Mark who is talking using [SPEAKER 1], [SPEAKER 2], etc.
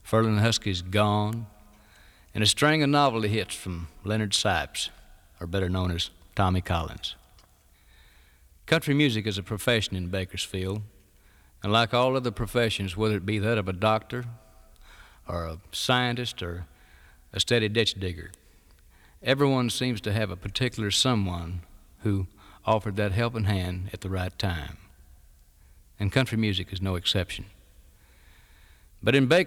[SPEAKER 1] Furlin Husky's Gone, and a string of novelty hits from Leonard Sipes, or better known as Tommy Collins. Country music is a profession in Bakersfield, and like all other professions, whether it be that of a doctor or a scientist or a steady ditch digger, everyone seems to have a particular someone who offered that helping hand at the right time. And country music is no exception. But in Bakersfield,